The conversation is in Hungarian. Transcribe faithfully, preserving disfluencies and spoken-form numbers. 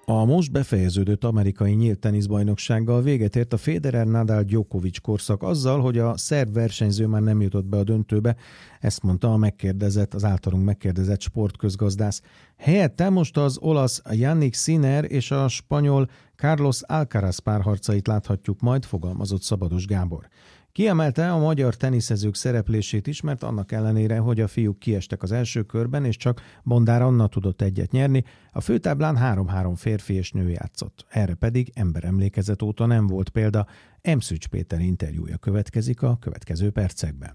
A most befejeződött amerikai nyílt teniszbajnoksággal véget ért a Federer-Nadal-Djokovic korszak azzal, hogy a szerb versenyző már nem jutott be a döntőbe, ezt mondta a megkérdezett, az általunk megkérdezett sportközgazdász. Helyette most az olasz Jannik Sinner és a spanyol Carlos Alcaraz párharcait láthatjuk majd, fogalmazott Szabados Gábor. Kiemelte a magyar teniszezők szereplését is, mert annak ellenére, hogy a fiúk kiestek az első körben, és csak Bondár Anna tudott egyet nyerni, a főtáblán három-három férfi és nő játszott. Erre pedig emberemlékezet óta nem volt példa. Emszűcs Péter interjúja következik a következő percekben.